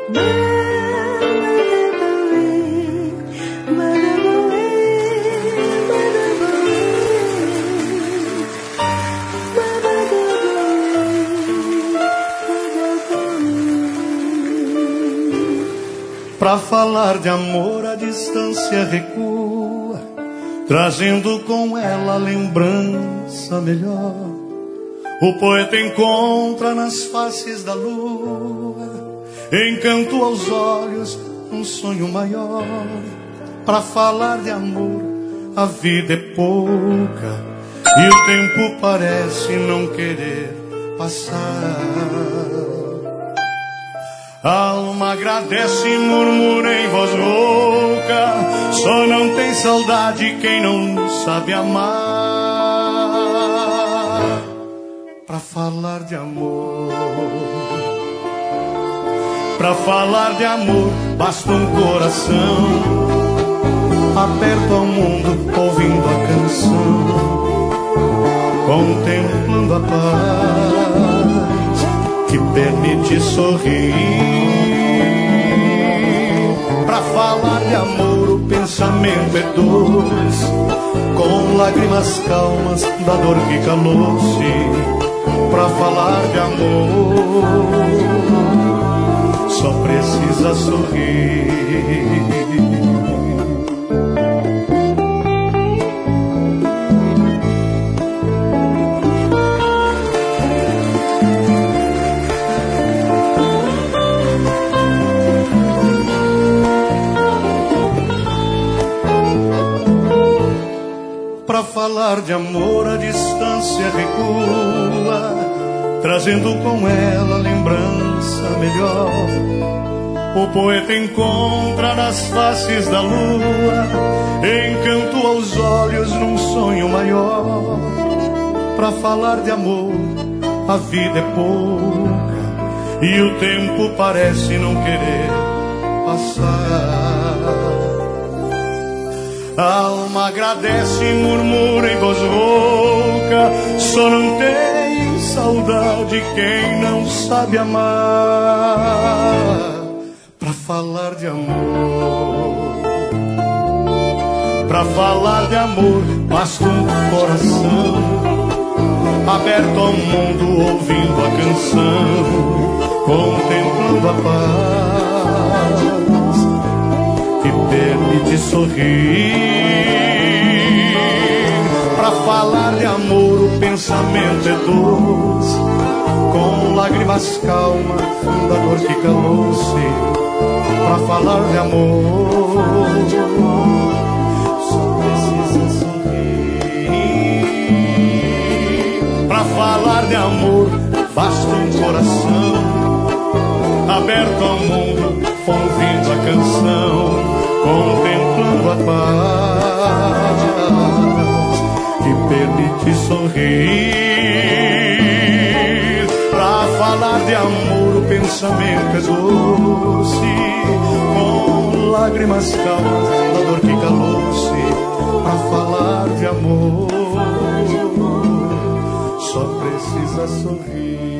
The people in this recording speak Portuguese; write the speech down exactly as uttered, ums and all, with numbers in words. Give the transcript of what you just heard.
Pra falar de amor a distância recua, trazendo com ela a lembrança melhor. O poeta encontra nas faces da lua encanto aos olhos, um sonho maior. Pra falar de amor a vida é pouca e o tempo parece não querer passar. A alma agradece e murmura em voz rouca, só não tem saudade quem não sabe amar. Pra falar de amor, pra falar de amor basta um coração aberto ao mundo, ouvindo a canção, contemplando a paz que permite sorrir. Pra falar de amor o pensamento é doce, com lágrimas calmas da dor que calou-se. Pra falar de amor só precisa sorrir. Pra falar de amor a distância recua, trazendo com ela lembrança melhor. O poeta encontra nas faces da lua encanto aos olhos num sonho maior. Pra falar de amor a vida é pouca e o tempo parece não querer passar. A alma agradece e murmura em voz rouca, só não tem saudade quem não sabe amar. Pra falar de amor, pra falar de amor basta um coração aberto ao mundo, ouvindo a canção, contemplando a paz que permite sorrir. Pra falar de amor o pensamento é doce, com lágrimas calmas da dor que calou-se. Pra falar de amor só precisa sorrir. Pra falar de amor basta um coração aberto ao mundo, ouvindo a canção, contemplando a paz que permite sorrir. Pra falar de amor o pensamento é doce, com lágrimas calmas da dor que calou-se. Pra falar de amor só precisa sorrir.